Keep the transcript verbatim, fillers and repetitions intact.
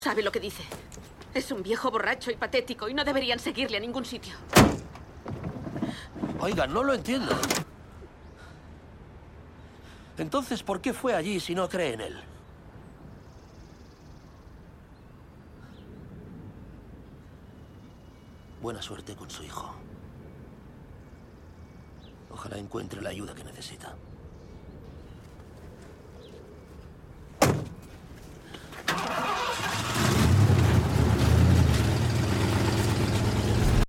Sabe lo que dice. Es un viejo borracho y patético y no deberían seguirle a ningún sitio. Oiga, no lo entiendo. Entonces, ¿por qué fue allí si no cree en él? Buena suerte con su hijo. Ojalá encuentre la ayuda que necesita.